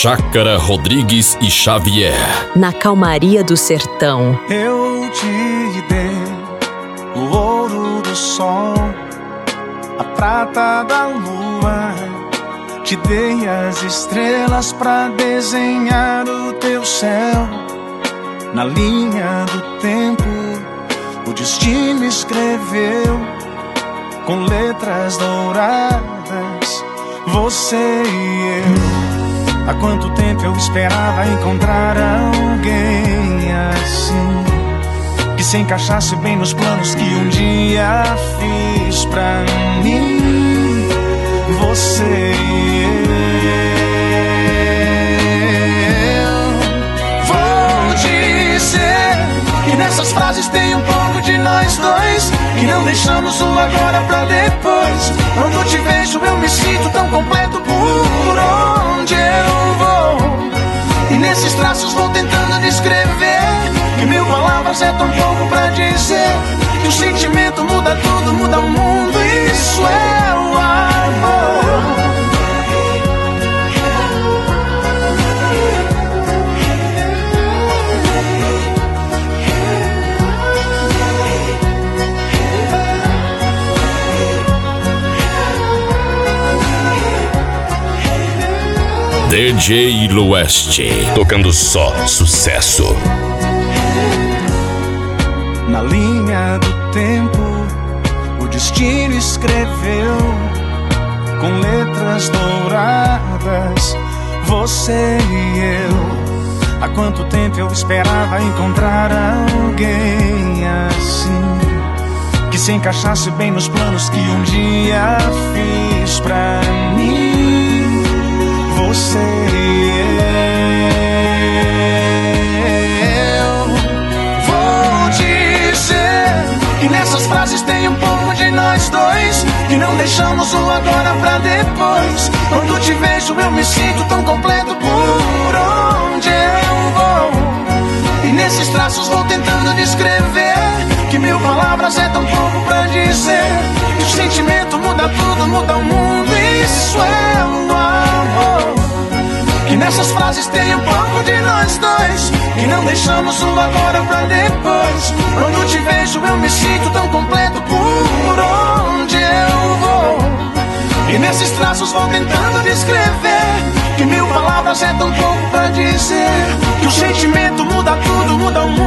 Chácara Rodrigues e Xavier. Na calmaria do sertão. Eu te dei o ouro do sol, a prata da lua, te dei as estrelas pra desenhar o teu céu. Na linha do tempo, o destino escreveu com letras douradas, você e eu. Há quanto tempo eu esperava encontrar alguém assim, que se encaixasse bem nos planos que um dia fiz pra mim. Você e eu. Vou dizer que nessas frases tem um pouco de nós dois, que não deixamos o agora pra depois. Quando te vejo eu me sinto tão completo por onde eu vou, e nesses traços vou tentando descrever que 1000 palavras é tão pouco pra dizer que o sentimento muda tudo, muda o mundo. Isso é o amor. DJ Lueste, tocando só sucesso. Na linha do tempo, o destino escreveu com letras douradas, você e eu. Há quanto tempo eu esperava encontrar alguém assim, que se encaixasse bem nos planos que um dia fiz pra mim. Você e eu. Vou dizer que nessas frases tem um pouco de nós dois, que não deixamos o agora pra depois. Quando te vejo eu me sinto tão completo por onde eu vou, e nesses traços vou tentando descrever que 1000 palavras é tão pouco pra dizer que o sentimento muda tudo, muda o mundo. Isso é o amor. Que nessas frases tem um pouco de nós dois, que não deixamos o agora pra depois. Quando te vejo eu me sinto tão completo por onde eu vou, e nesses traços vou tentando descrever que 1000 palavras é tão pouco pra dizer que o sentimento muda tudo, muda o mundo.